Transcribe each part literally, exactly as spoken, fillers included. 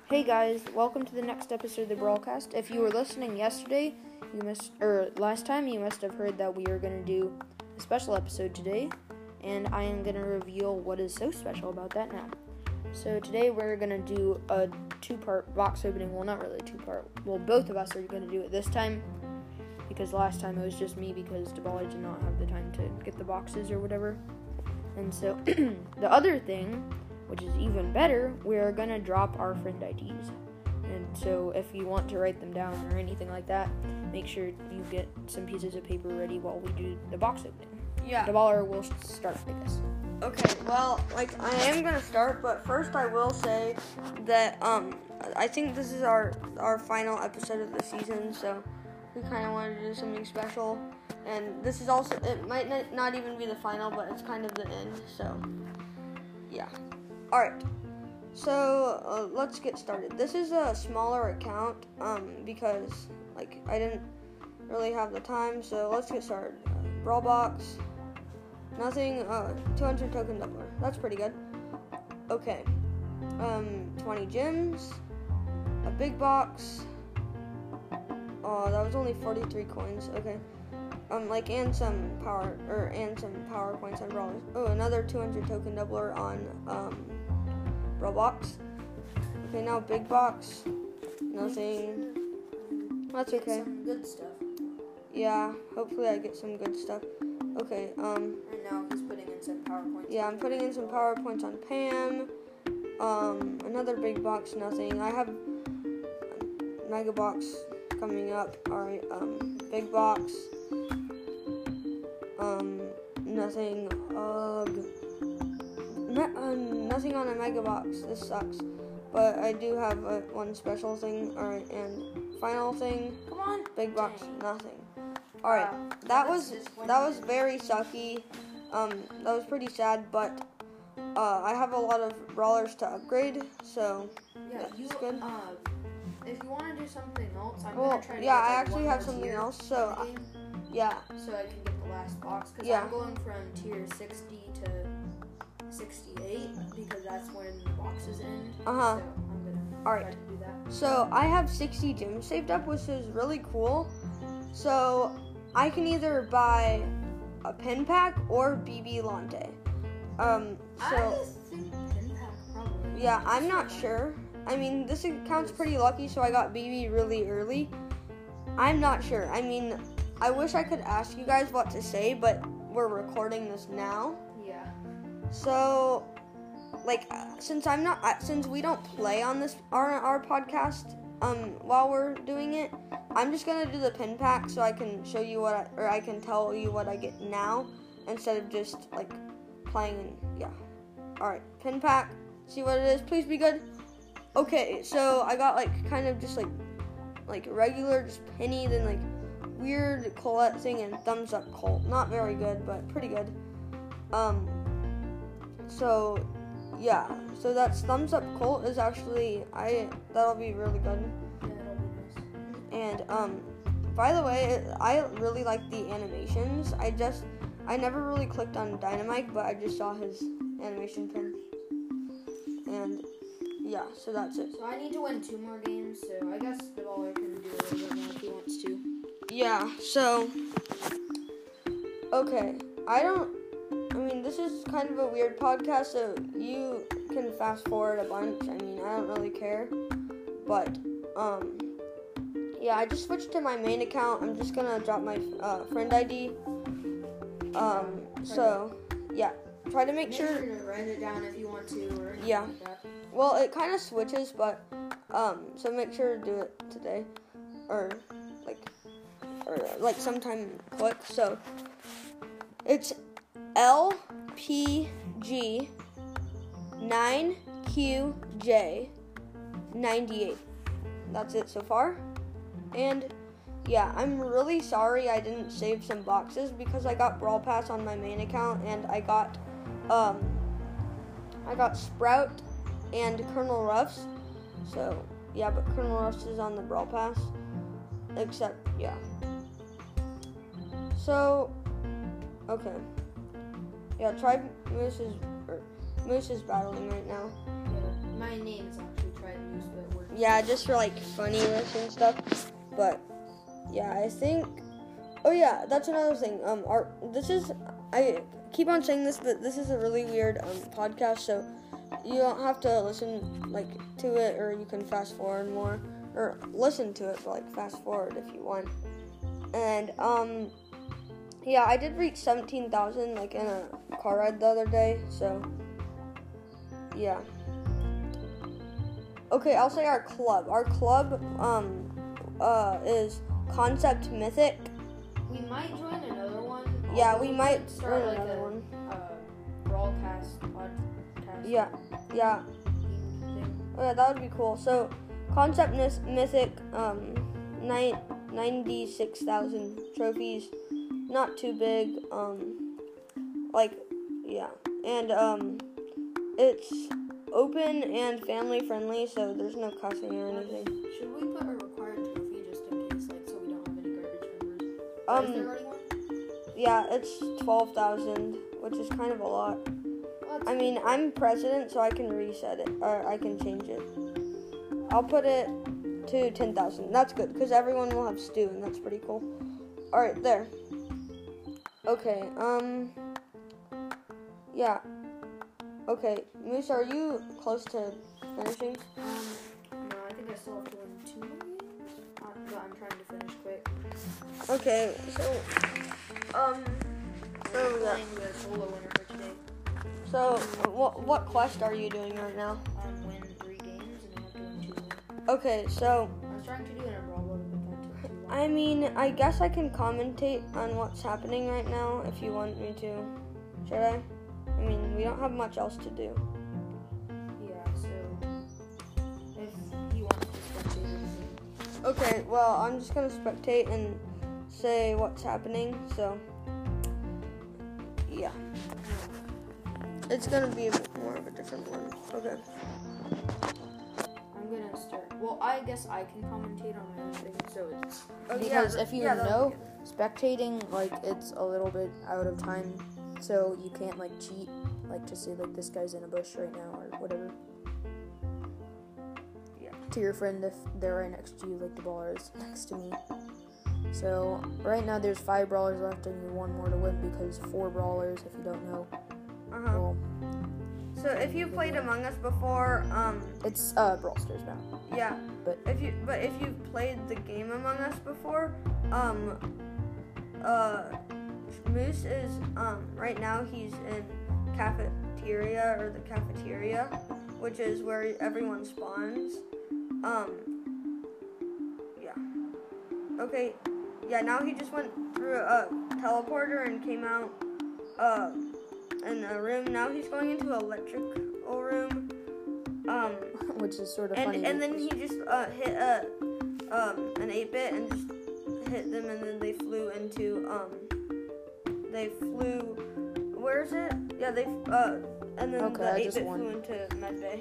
Hey guys, welcome to the next episode of the Brawlcast. If you were listening yesterday, you must, or last time, you must have heard that we are going to do a special episode today, and I am going to reveal what is so special about that now. So today we're going to do a two-part box opening. Well, not really two-part. Well, both of us are going to do it this time, because last time it was just me because Dabali did not have the time to get the boxes or whatever. And so the other thing, which is even better, we're going to drop our friend I Ds. And so if you want to write them down or anything like that, make sure you get some pieces of paper ready while we do the box opening. Yeah. The baller will start with this. Okay, well, like, I am going to start, but first I will say that, um, I think this is our, our final episode of the season, so we kind of wanted to do something special. And this is also, it might not even be the final, but it's kind of the end, so, yeah. Alright, so uh, let's get started. This is a smaller account, um, because, like, I didn't really have the time, so let's get started. Uh, Brawl Box, nothing, uh, two hundred token doubler, that's pretty good. Okay, um, twenty gems, a big box, oh, that was only forty-three coins, okay. Um, like, and some power, or, and some power coins on Brawlers. Oh, another two hundred token doubler on, um, Brawl Box. Okay, now big box. Nothing. That's okay. Some good stuff. Yeah, hopefully I get some good stuff. Okay, um. And now he's putting in some PowerPoints. Yeah, I'm putting in some PowerPoints on Pam. Um, another big box, nothing. I have a mega box coming up. Alright, um, big box. Um, nothing. Ugh. Me- uh, nothing on a mega box. This sucks. But I do have a, one special thing. Alright, and final thing. Come on. Big box. Dang. Nothing. Alright, Wow. that was That's that was very sucky. Um, that was pretty sad, but uh, I have a lot of brawlers to upgrade, so Yeah, that's you, good. uh, if you want to do something else, I'm Well, going to try to yeah, get, like, I actually one have more something tier else, so in the game, yeah. so I can get the last box, because Yeah. I'm going from tier sixty to sixty-eight, because that's when the boxes end, Uh-huh. so I'm going to Alright. try to do that. So I have sixty gems saved up, which is really cool. So I can either buy a pin pack or B B Lante. Um, so I think pin pack probably. yeah, I'm not sure. I mean, this account's pretty lucky, so I got B B really early. I'm not sure. I mean, I wish I could ask you guys what to say, but we're recording this now. Yeah. So, like, uh, since I'm not, uh, since we don't play on this our our podcast, um, while we're doing it, I'm just gonna do the pin pack so I can show you what I, or I can tell you what I get now instead of just like playing. And, yeah. All right, pin pack. See what it is. Please be good. Okay, so I got like kind of just like like regular, just penny, then like weird Colette thing and thumbs up Colt. Not very good, but pretty good. Um. So, yeah. So that's thumbs up Colt is actually I that'll be really good. Yeah, that'll be nice. And um, by the way, I really like the animations. I just I never really clicked on Dynamite, but I just saw his animation pin. And yeah, so that's it. So I need to win two more games, so I guess the baller can do a little bit more if he wants to. Yeah, so okay. I don't I mean, this is kind of a weird podcast, so you can fast forward a bunch. I mean, I don't really care. But um yeah, I just switched to my main account. I'm just going to drop my uh, friend I D. Um so yeah, try to make, Make sure, sure to write it down if you want to, or anything Yeah. like that. well, it kind of switches, but um so make sure to do it today or like or like sometime quick. So it's L P G nine Q J ninety-eight. That's it so far. And yeah, I'm really sorry I didn't save some boxes because I got Brawl Pass on my main account and I got um I got Sprout and Colonel Ruffs. So yeah, but Colonel Ruffs is on the Brawl Pass. Except yeah. So okay. Yeah, Tribe Moose is, or Moose is battling right now. Yeah, my name is actually Tried Moose, but we're yeah, just for like funniness and stuff. But yeah, I think. Oh yeah, that's another thing. Um, our this is I keep on saying this, but this is a really weird um podcast, so you don't have to listen like to it, or you can fast forward more, or listen to it, but like fast forward if you want. And um, yeah, I did reach seventeen thousand like in a car ride the other day, so yeah. Okay, I'll say our club. Our club um uh is Concept Mythic. We might join another one. Yeah, we might start join like another a one. Uh, broadcast podcast. Yeah, yeah. Thing. Oh, yeah, that would be cool. So, Concept Mythic, um, nine, ninety-six thousand trophies. Not too big. Um, like, yeah. And, um, it's open and family friendly, so there's no cussing or anything. Should we put a required trophy just in case, like, so we don't have any garbage members? Um, Is there already one? Yeah, it's twelve thousand, which is kind of a lot. Well, I mean, I'm president, so I can reset it, or I can change it. I'll put it to ten thousand. That's good, because everyone will have stew, and that's pretty cool. Alright, there. Okay, um, yeah. Okay, Moose, are you close to finishing? Um, no, I think I still have to win two more games, uh, but I'm trying to finish quick. Okay, so, um, so, I'm yeah. playing the solo winner for today. So, what, what quest are you doing right now? Um, win three games, and I have to win two more. Okay, so, I was trying to do it in a brawl mode, but that took too long. I mean, I guess I can commentate on what's happening right now if you want me to. Should I? I mean, we don't have much else to do. Yeah, so if you want to spectate anything. Okay, well, I'm just gonna spectate and say what's happening, so yeah. It's gonna be a bit more of a different one. Okay. I'm gonna start. Well, I guess I can commentate on my own thing, so it's Oh, because yeah, if you yeah, that'll know, be good. spectating like it's a little bit out of time, so you can't like cheat, like to say like this guy's in a bush right now or whatever. Yeah. To your friend if they're right next to you, like the baller is next to me. So right now there's five brawlers left and you one more to win because four brawlers. If you don't know, Uh-huh. well, So if you played Among Us before, um, it's uh Brawl Stars now. yeah. But if you but if you've played the game Among Us before, um, uh, Moose is um right now he's in cafeteria or the cafeteria, which is where everyone spawns. Um, yeah. Okay. Yeah. Now he just went through a teleporter and came out. Uh. In a room. Now he's going into an electrical room. Um, which is sort of and funny. and then he just uh, hit a um an eight bit and just hit them, and then they flew into um they flew. Where is it? Yeah, they uh and then Okay, the I eight just bit won. flew into medbay.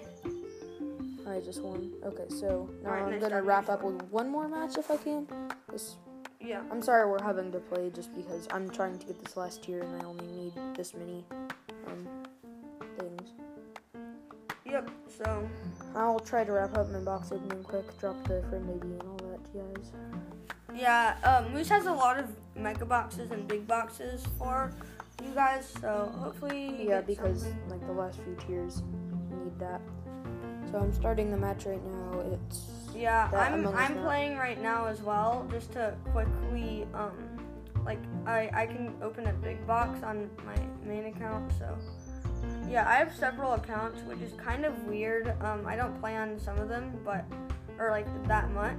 I just won. Okay, so now Alright, I'm nice gonna job, wrap nice up with one more match if I can. This, Yeah. I'm sorry we're having to play just because I'm trying to get this last tier and I only need this many um things. Yep. So I'll try to wrap up my box opening quick, drop the friend I D and all that, guys. yeah, um, Moose has a lot of mega boxes and big boxes for you guys. So hopefully. you Yeah, get because something. like the last few tiers need that. So I'm starting the match right now. It's Yeah, that I'm Among Us I'm map. playing right now as well, just to quickly um like I I can open a big box on my main account, so yeah, I have several accounts, which is kind of weird. Um I don't play on some of them, but or like that much.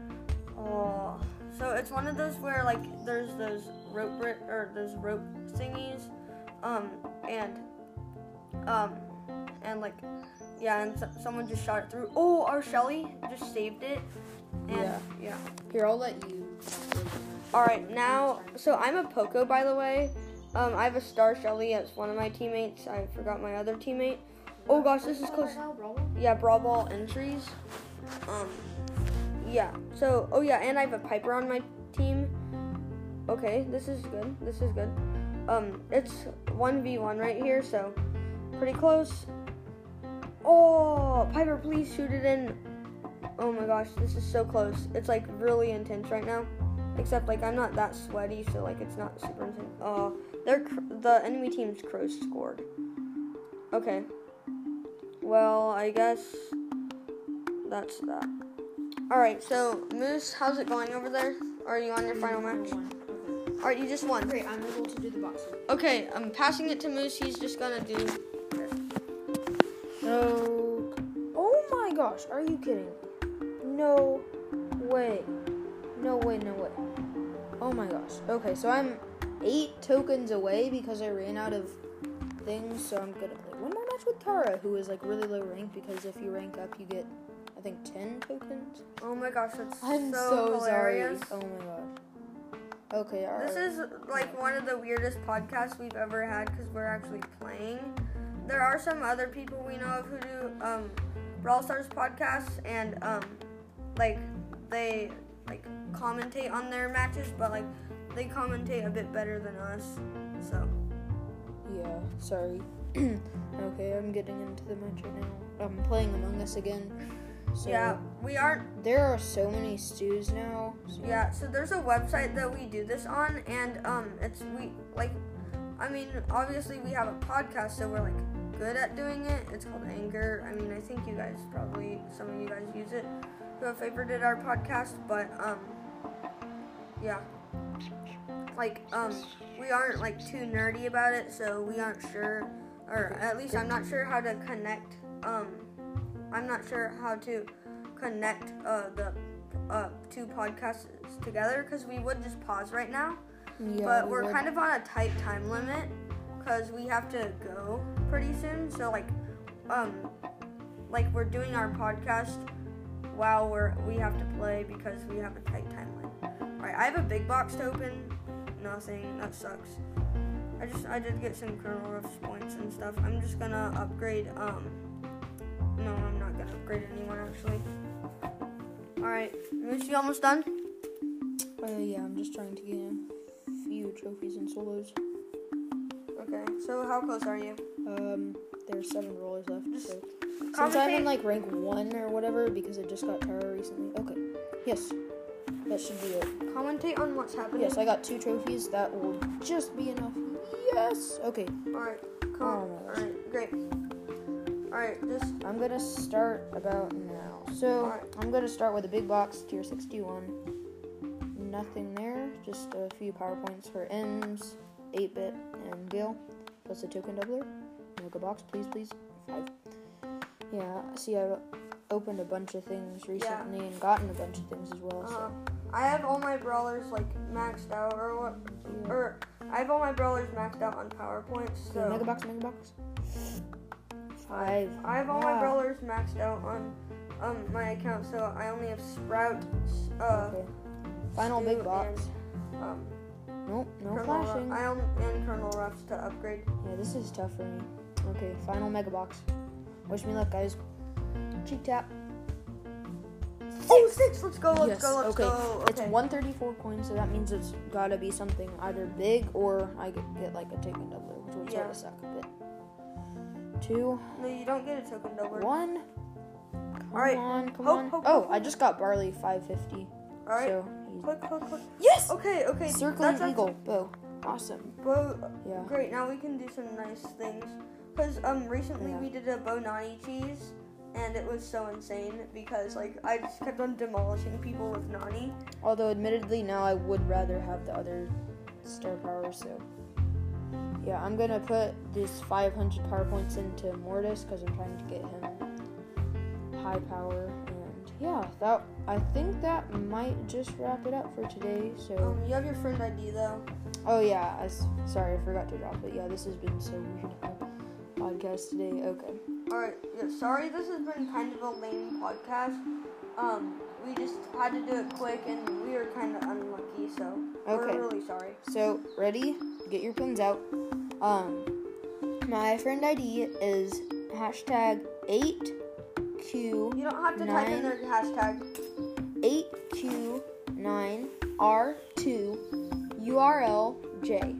Oh, so it's one of those where like there's those rope ri- or those rope thingies, um and um and like yeah, and so- someone just shot it through. Oh, our Shelly just saved it. And, Yeah. yeah. Here, I'll let you. All right, now, so I'm a Poco, by the way. Um, I have a Star Shelly as one of my teammates. I forgot my other teammate. Oh gosh, this is close. Yeah, Brawl Ball entries. Um, yeah. So, oh yeah, and I have a Piper on my team. Okay, this is good. This is good. Um, it's one v one right here, so pretty close. Oh, Piper, please shoot it in. Oh my gosh, this is so close. It's like really intense right now. Except like I'm not that sweaty, so like it's not super intense. Oh, they're cr- the enemy team's crows scored. Okay. Well, I guess that's that. All right. So Moose, how's it going over there? Are you on your final match? All right, you just won. Great, I'm able to do the boxing. Okay, I'm passing it to Moose. He's just gonna do this. So, oh my gosh, are you kidding? No way. No way, no way. Oh my gosh. Okay, so I'm eight tokens away because I ran out of things, so I'm gonna play one more match with Tara, who is like really low rank, because if you rank up, you get, I think, ten tokens. Oh my gosh, that's I'm so, so hilarious. sorry. Oh my gosh. Okay, alright. This is like one of the weirdest podcasts we've ever had because we're actually playing. There are some other people we know of who do um, Brawl Stars podcasts, and um, like they like commentate on their matches, but like they commentate a bit better than us. So Yeah, sorry. Okay, I'm getting into the match right now. I'm playing Among Us again. So yeah, we aren't. there are so many stews now. So. Yeah, so there's a website that we do this on, and um, it's we like. I mean, obviously we have a podcast, so we're like good at doing it. It's called Anchor. I mean, I think you guys probably some of you guys use it who have favorited our podcast, but um, yeah, like um, we aren't like too nerdy about it, so we aren't sure, or at least I'm not sure how to connect. Um, I'm not sure how to connect uh the uh two podcasts together because we would just pause right now. Yeah, But we we're would. kind of on a tight time limit because we have to go pretty soon. So like, um, like we're doing our podcast while we're we have to play because we have a tight time limit. All right, I have a big box to open. Nothing. That sucks. I just I did get some Colonel Ruff's points and stuff. I'm just gonna upgrade. Um, no, I'm not gonna upgrade anyone actually. All right, Moose, you almost done? Uh, yeah, I'm just trying to get a few trophies and solos. Okay. So how close are you? Um, there's seven rollers left. So. Since Commentate- I'm in like rank one or whatever, because I just got Tara recently. Okay. Yes. That should be it. Commentate on what's happening. Yes, I got two trophies. That will just be enough. Yes. Okay. Alright, Oh calm. my gosh. Alright, great. Alright, just I'm gonna start about now. So Alright. I'm gonna start with a big box, tier sixty-one. Nothing there, just a few power points for Ems, eight bit, and Gale, plus a token doubler. Mega box, please, please. Five. Yeah, see, I've opened a bunch of things recently and gotten a bunch of things as well. uh, So I have all my brawlers like maxed out, or what? Or I have all my brawlers maxed out on PowerPoints. okay, mega So box, mega box. Five. I have all my Wow. brawlers maxed out on um my account. So I only have Sprout, uh, Okay. Final Stu, big box. and, um, Nope, no Colonel flashing. Ruff, I own and Colonel Ruffs to upgrade. Yeah, this is tough for me. Okay, final mega box. Wish me luck, guys. Cheek tap. Oh, six! Let's go! Let's Yes, go! Let's okay. go! It's one thirty-four coins, so that means it's gotta be something either big or I could get like a token doubler, which would sort Yeah. of suck a bit. Two, No, you don't get a token doubler. one. Come All right. on, come Hope, on. hope, oh, hope, I just got Barley five fifty. All right. So he's... Click, click, click. Yes! Okay, okay. Circling that's eagle. Bow. Awesome. Bow. Yeah. Great. Now we can do some nice things. Cause um recently Yeah. we did a Bonani cheese, and it was so insane because like I just kept on demolishing people with Nani. Although admittedly now I would rather have the other star power, so yeah, I'm gonna put this five hundred power points into Mortis because I'm trying to get him high power, and yeah, that I think that might just wrap it up for today. So Um, you have your friend I D though. oh yeah, I s- sorry I forgot to drop it. Yeah, this has been so weird podcast today. Okay. All right. Yeah. Sorry, this has been kind of a lame podcast. Um, we just had to do it quick, and we were kind of unlucky, so Okay. we're really sorry. So, ready? Get your pins out. Um, my friend I D is hashtag eight Q You don't have to type in Nine. their hashtag. eight Q nine R two U R L J.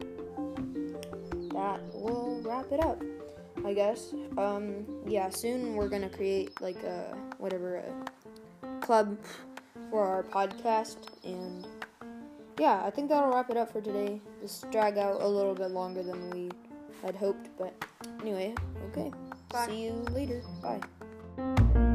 That will wrap it up, I guess. Um, yeah, soon we're gonna create like a whatever a club for our podcast. And yeah, I think that'll wrap it up for today. This drag out a little bit longer than we had hoped, but anyway, okay. Bye. See you later. Bye.